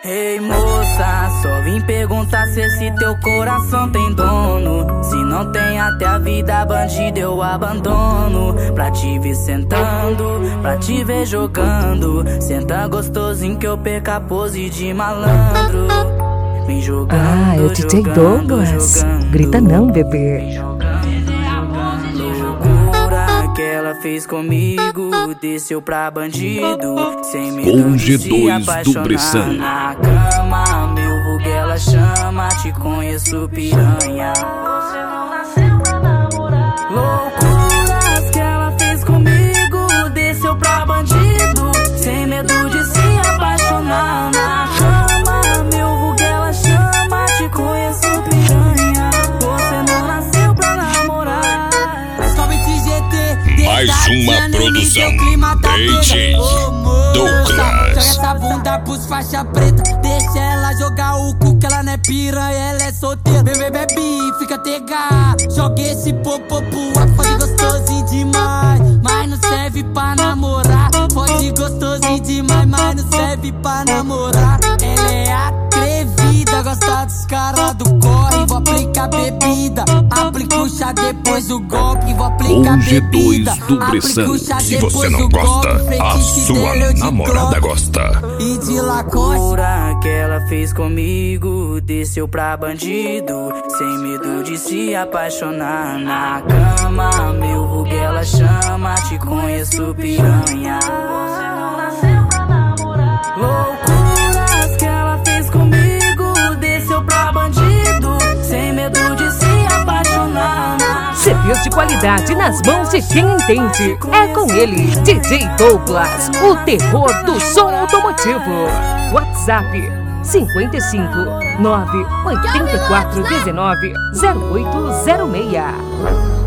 Ei moça, só vim perguntar se esse teu coração tem dono. Se não tem, até a vida bandida eu abandono. Pra te ver sentando, pra te ver jogando. Senta gostosinho que eu perca a pose de malandro. Vem jogando, é o DJ Douglas. Grita não, bebê. Loucura que ela fez comigo, desceu pra bandido, sem medo Com de se G2 do apaixonar. Bressan. Na cama, meu vulgo ela chama, te conheço piranha. Você não nasceu pra namorar. Loucuras que ela fez comigo, desceu pra bandido, sem medo de se apaixonar. Na cama, meu vulgo ela chama, te conheço piranha. Você não nasceu pra namorar. Mais uma produção DJ Douglas. Joga essa bunda pros faixa preta, deixa ela jogar o cu que ela não é piranha, ela é solteira. Bebe, fica tega, joga esse popô pro ar, pode gostosinho demais, mas não serve pra namorar. Pode gostosinho demais, mas não serve pra namorar. Ela é atrevida, gosta dos caras do corre. Vou aplicar bebida, aplica o chá depois o golpe. Vou aplicar Com G2 bebida, do Bressan. Se você não gosta, a sua namorada gosta. E de lacoste. Loucura que ela fez comigo, desceu pra bandido, sem medo de se apaixonar. Na cama, meu vulgo ela chama, te conheço piranha. Você não nasceu pra namorar. Loucuras que ela fez comigo, desceu pra bandido, sem medo de se apaixonar. CDs de qualidade nas mãos de quem entende. É com ele, DJ Douglas, o terror do som automotivo. WhatsApp 55 9 84 19 0806.